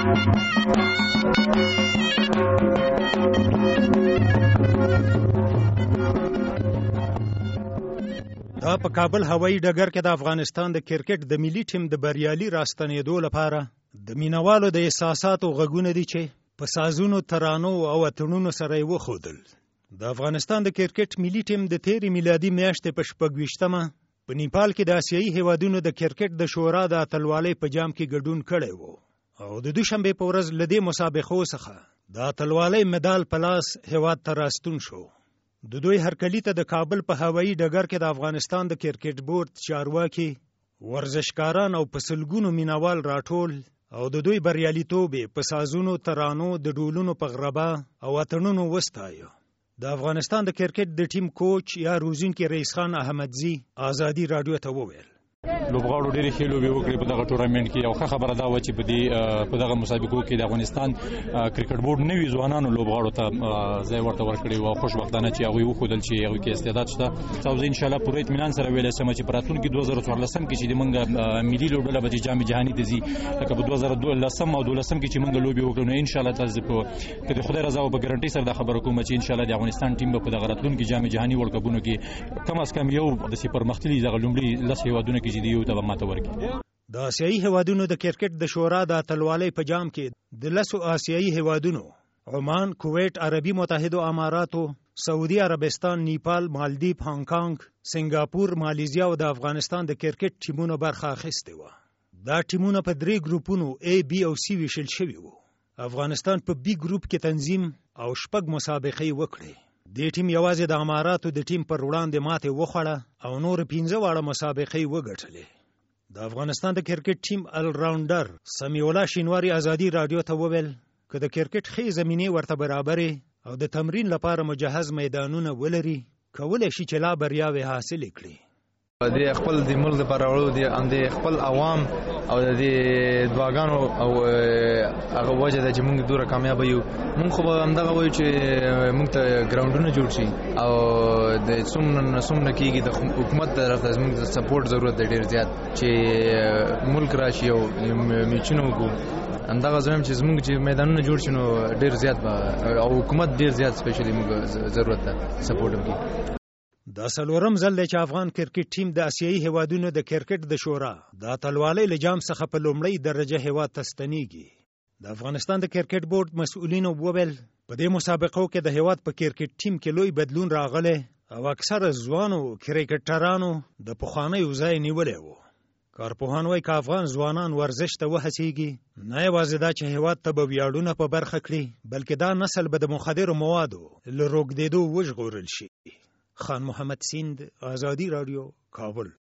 دا په کابل هوایي ډګر کې د افغانستان د کرکټ د ملي ټیم د بریالي راستنېدو لپاره د مینوالو د احساساتو غږونه دي چې په سازونو، ترانو او اتڼونو سره یې وښودل. د افغانستان د کرکټ ملي ټیم د تېرې میلادي میاشتې په 26مه په نیپال کې د آسیایي هیوادونو د کرکټ د شورا د اتلوالۍ په جام کې ګډون کړی و او د دوشنبې په ورځ له دې مسابقو څخه د اتلوالۍ مډال په لاس هیواد ته راستون شو. د دوی هرکلي ته د کابل په هوایي ډګر کې د افغانستان د کرکټ بورډ چارواکي، ورزشکاران او په سلګونو مینوال راټول او د دوی بریالیتوب په سازونو، ترانو، د ډولونو په غربا او اتڼونو وستایه. د افغانستان د کرکټ د ټیم کوچ یا روزونکي رئیس خان احمدزي آزادي رادیو ته وویل لوبغاړو ډېرې ښې لوبې وکړې په دغه ټورنمنټ کې. یو ښه خبره دا وه چې په دغه مسابقو کې د افغانستان کرکټ بورډ نوي ځوانانو لوبغاړو ته ځای ورته ورکړی و او خوشبختانه چې هغوی وښودل چې هغوی کې استعداد شته. او زه انشاءالله پوره اطمینان سره ویلی شم چې په راتلونکي 2014 کې چې زموږ ملي لوبډله به چې جام جهاني ته ځي، لکه په 2012 او 2012 کې چې موږ لوبې وکړو، نو انشاءالله تاسو که د خدای رضا او په ګارنټۍ سره دا خبره کوم چې انشاءالله د افغانستان ټیم به په دغه راتلونکي جام جهاني ورلډ کپونو کې کم از کم یو داسې پرمختللي دغه لومړي 10 هېوادونه کې چې د یو ته به ماته د آسیایي هیوادونو د کرکټ د شورا د اتلوالۍ په جام کې د 10 آسیایي هیوادونو عمان، کویت، عربي متحده اماراتو، سعودي عربستان، نیپال، مالدیپ، هانګ کانګ، سنگاپور، مالیزیا او د افغانستان د کرکټ ټیمونو برخه اخیستې وه. دا ټیمونه په 3 ګروپونو A، B او C ویشل شوي وو. افغانستان په B ګروپ کې تنظیم او 6 مسابقې وکړې. دې ټیم یوازې د اماراتو د ټیم پر وړاندې ماتې وخوړه او نور 15 واړه مسابقې وګټلې. د افغانستان د کرکټ ټیم الراونډر سمیع الله شینواری آزادي رادیو ته وویل که د کرکټ ښې زمینې ورته برابرې او د تمرین لپاره مجهز میدانونه ولري، کولی شي چې لا بریاوې حاصلې کړي. د خپل د ملک لپاره وړو د خپل عوام او د دعاګانو او هغه وجه ده چې موږ دوره کامیاب یو. موږ خو به همدغه وایو چې موږ ته ګراونډونه جوړ شي او د څومره کېږي د حکومت طرفه زموږ د سپورټ ضرورت دی ډېر زیات چې ملک راشي او میچونه وکړو. همدغه زم چې زموږ چې میدانونه جوړ شي نو ډېر زیات او حکومت ډېر زیات سپیشلی موږ ضرورت ده سپورټ وکړي. دا څلورم ځل دی چې افغان کرکټ ټیم د آسیایي هیوادونو د کرکټ د شورا د اتلوالۍ له جام څخه په لومړۍ درجه هیواد ته ستنېږي. د افغانستان د کرکټ بورډ مسؤلینو وویل په دې مسابقو کې د هیواد په کرکټ ټیم کې لوی بدلون راغلی او اکثره ځوانو کرکټرانو د پخوانیو ځای نیولی و. کارپوهان وایي که افغان ځوانان ورزش ته وهڅېږي، نه یوازې دا چې هیواد ته به ویاړونه په برخه کړي، بلکې دا نسل به د مخدرو موادو له روږدېدو وژغورل شي. خان محمد سیند، آزادی رادیو، کابل.